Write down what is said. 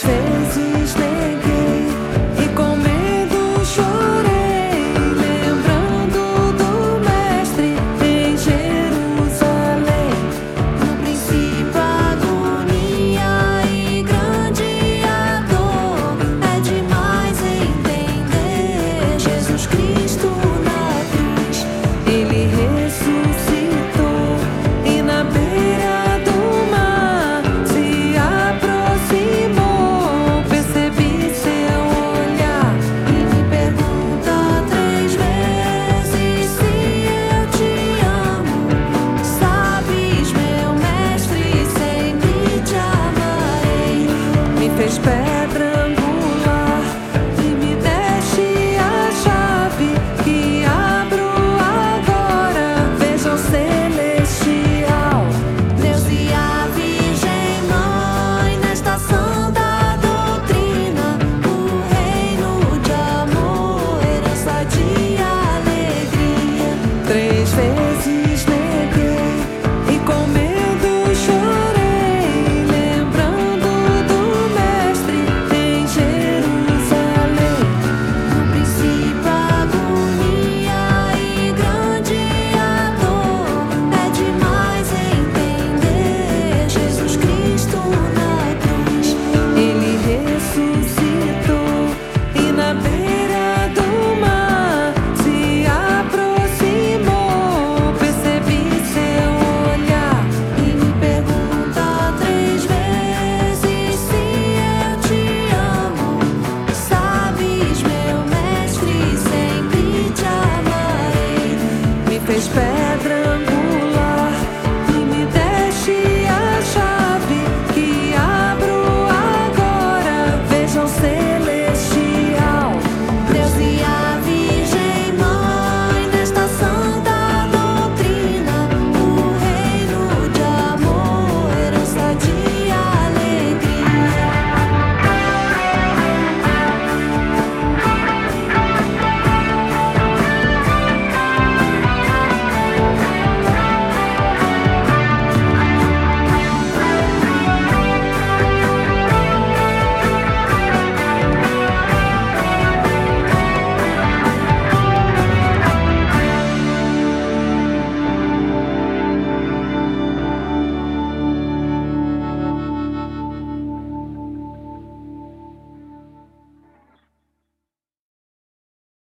Três vezes neguei e com medo chorei, lembrando do Mestre em Jerusalém. No princípio agonia e grande a dor, é demais entender. Jesus Cristo na cruz, Ele ressuscitou e na beira do mar se aproximou. Percebi seu olhar e me pergunta três vezes se eu te amo. Sabes, meu Mestre, sempre te amarei. Me fez pé